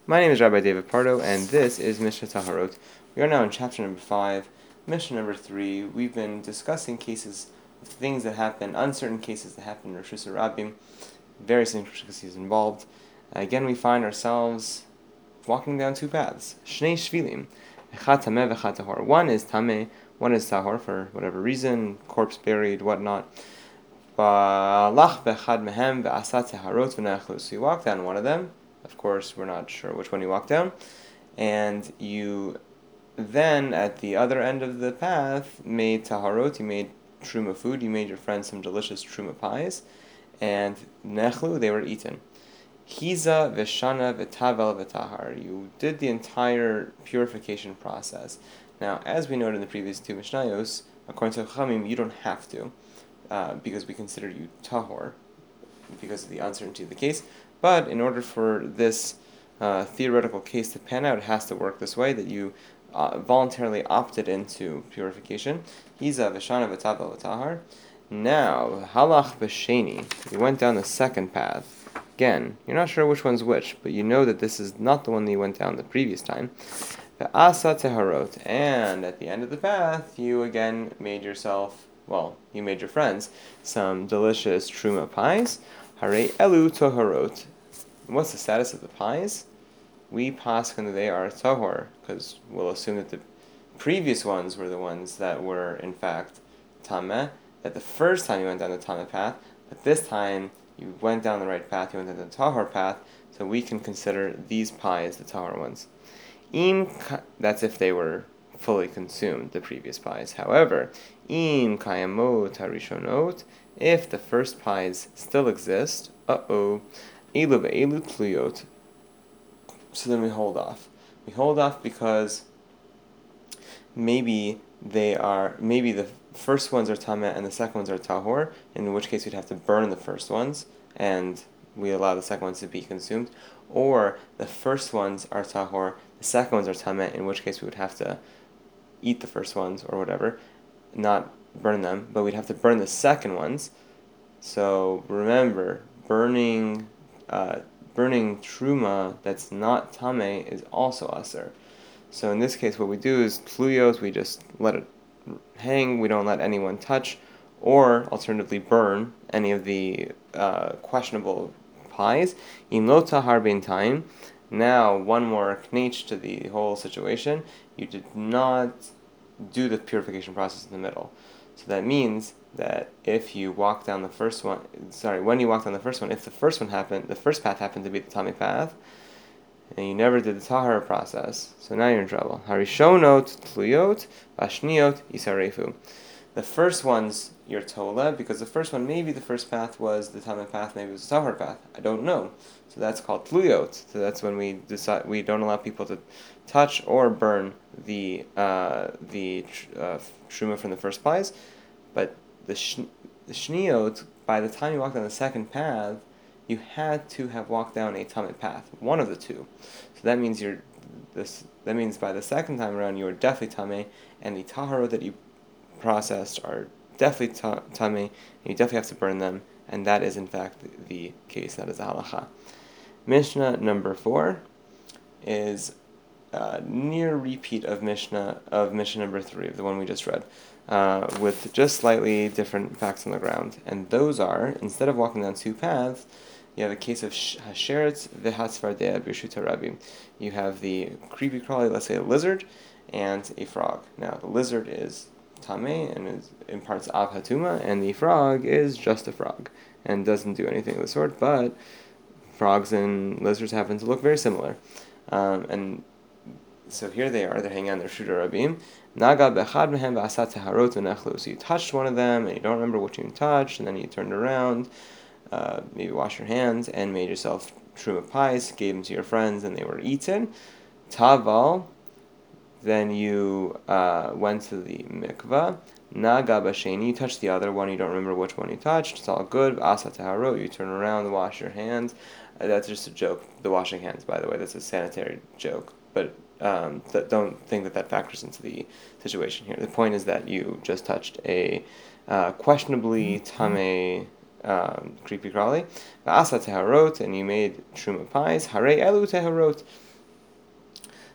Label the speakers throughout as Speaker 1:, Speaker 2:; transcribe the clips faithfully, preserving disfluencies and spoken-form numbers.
Speaker 1: My name is Rabbi David Pardo, and this is Mishnah Taharot. We are now in chapter number five, Mishnah number three. We've been discussing cases of things that happen, uncertain cases that happen in Rosh Hashanah, various intricacies involved. Again, we find ourselves walking down two paths. Shnei Shvilim, Echad Tameh v'Echad Tahor. One is Tameh, one is Tahor for whatever reason, corpse buried, whatnot. Ba'alach b'Echad Mehem v'Asat Taharot v'Nechlu. So you walk down one of them. Of course, we're not sure which one you walk down. And you then, at the other end of the path, made taharot, you made truma food, you made your friends some delicious truma pies, and nechlu, they were eaten. Hiza v'shana v'tavel v'tahar. You did the entire purification process. Now, as we noted in the previous two Mishnayos, according to Chachamim, you don't have to, uh, because we consider you tahor, because of the uncertainty of the case. But in order for this uh, theoretical case to pan out, it has to work this way, that you uh, voluntarily opted into purification. Hiza v'shana v'tavel v'tahar. Now, halach b'sheni. You went down the second path. Again, you're not sure which one's which, but you know that this is not the one that you went down the previous time. Ve'asa teharot. And at the end of the path, you again made yourself, well, you made your friends, some delicious truma pies. Hare elu toharot. What's the status of the pies? We paskin that they are tahor, because we'll assume that the previous ones were the ones that were in fact tameh, that the first time you went down the tameh path, but this time you went down the right path, you went down the tahor path, so we can consider these pies the tahor ones. Im, that's if they were fully consumed, the previous pies. However, im kayamot harishonot, if the first pies still exist, uh-oh, elu ve'elu tluyot, so then we hold off. We hold off because maybe they are, maybe the first ones are tameh and the second ones are tahor, in which case we'd have to burn the first ones, and we allow the second ones to be consumed, or the first ones are tahor, the second ones are tameh, in which case we would have to eat the first ones, or whatever, not burn them, but we'd have to burn the second ones. So remember, burning uh, burning truma that's not tameh is also aser. So in this case, what we do is tluyos, we just let it hang, we don't let anyone touch, or alternatively burn any of the uh, questionable pies. In lo tahar time. Now, one more knech to the whole situation. You did not do the purification process in the middle. So that means that if you walk down the first one, sorry, when you walk down the first one, if the first one happened, the first path happened to be the tameh path, and you never did the tahara process, so now you're in trouble. Harishonot tluyot, vashniot isarefu. The first one's your tola, because the first one, maybe the first path was the tameh path, maybe it was the tahar path. I don't know. So that's called tluyot. So that's when we decide we don't allow people to touch or burn the uh, the uh, truma from the first pies. But the sh- the shniot, by the time you walk down the second path, you had to have walked down a tameh path, one of the two. So that means you're this. That means by the second time around, you are definitely tameh, and the tahara that you processed are definitely ta- tameh, and you definitely have to burn them. And that is in fact the, the case. That is the halacha. Mishnah number four is a near repeat of Mishnah of Mishnah number three, of the one we just read, uh, with just slightly different facts on the ground. And those are, instead of walking down two paths, you have a case of hasheretz v'hatzvardea b'shuta rabim. You have the creepy crawly, let's say a lizard, and a frog. Now the lizard is tameh and is imparts av hatuma, and the frog is just a frog and doesn't do anything of the sort. But frogs and lizards happen to look very similar, um, and so here they are. They're hanging on their shuta rabim. Naga bechad mehem v'asat teharot v'nechlu. So you touched one of them, and you don't remember what you touched, and then you turned around, uh, maybe washed your hands, and made yourself truma pies, gave them to your friends, and they were eaten. Taval. Then you uh, went to the mikvah. Naga b'sheni. You touched the other one. You don't remember which one you touched. It's all good. Asat teharot. You turn around, wash your hands. Uh, that's just a joke. The washing hands, by the way, that's a sanitary joke. But um, th- don't think that that factors into the situation here. The point is that you just touched a uh, questionably tameh um, creepy crawly. Asat teharot, and you made truma pies. Hare elu teharot.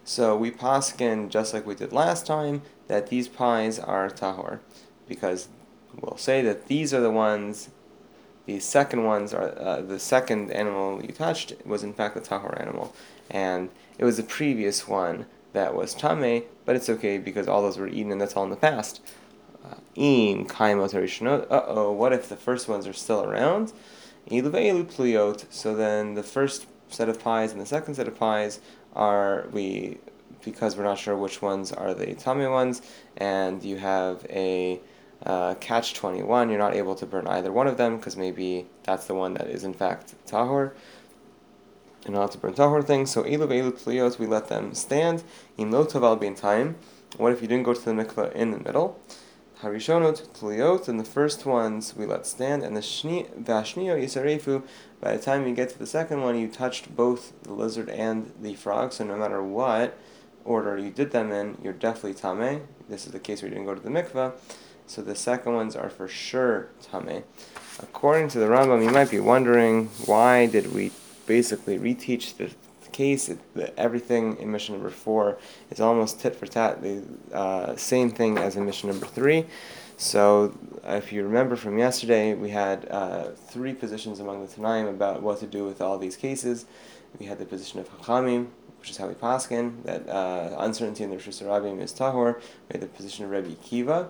Speaker 1: So we paskin, just like we did last time, that these pies are tahor, because we'll say that these are the ones, the second ones are, uh, the second animal you touched was in fact the tahor animal, and it was the previous one that was tame, but it's okay because all those were eaten and that's all in the past. Im kaimot harishonot. Uh oh, what if the first ones are still around? Elu ve'elu pluyot. So then the first set of pies and the second set of pies are we, because we're not sure which ones are the tame ones, and you have a uh, catch twenty-one. You're not able to burn either one of them because maybe that's the one that is in fact tahor. You're not allowed to burn tahor things. So elu ve'elu pluyot, we let them stand. In lo toval bein time. What if you didn't go to the mikveh in the middle? Harishonot tliyot, and the first ones we let stand, and the shnio yisarefu. By the time you get to the second one, you touched both the lizard and the frog. So no matter what order you did them in, you're definitely tameh. This is the case where you didn't go to the mikveh. So the second ones are for sure tameh. According to the Rambam, you might be wondering, why did we basically reteach the case? It, the, everything in mission number four is almost tit for tat, the uh, same thing as in mission number three. So if you remember from yesterday, we had uh, three positions among the Tanaim about what to do with all these cases. We had the position of Chachamim, which is how we paskin, that uh, uncertainty in the Rishus Rabim is tahor. We had the position of Rebbe Kiva,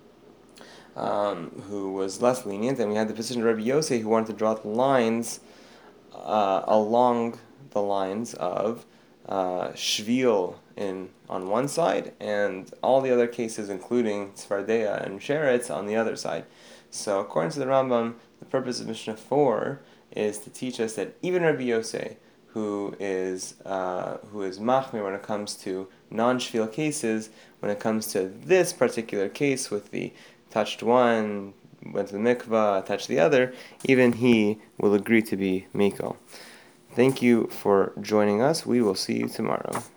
Speaker 1: Um, who was less lenient, and we had the position of Rabbi Yosei, who wanted to draw the lines uh, along the lines of uh, Shvil in on one side, and all the other cases, including Tzfardeya and Sheretz, on the other side. So, according to the Rambam, the purpose of Mishnah four is to teach us that even Rabbi Yosei, who is uh, who is machmir when it comes to non-shvil cases, when it comes to this particular case with the touched one, went to the mikvah, touched the other, even he will agree to be Miko. Thank you for joining us. We will see you tomorrow.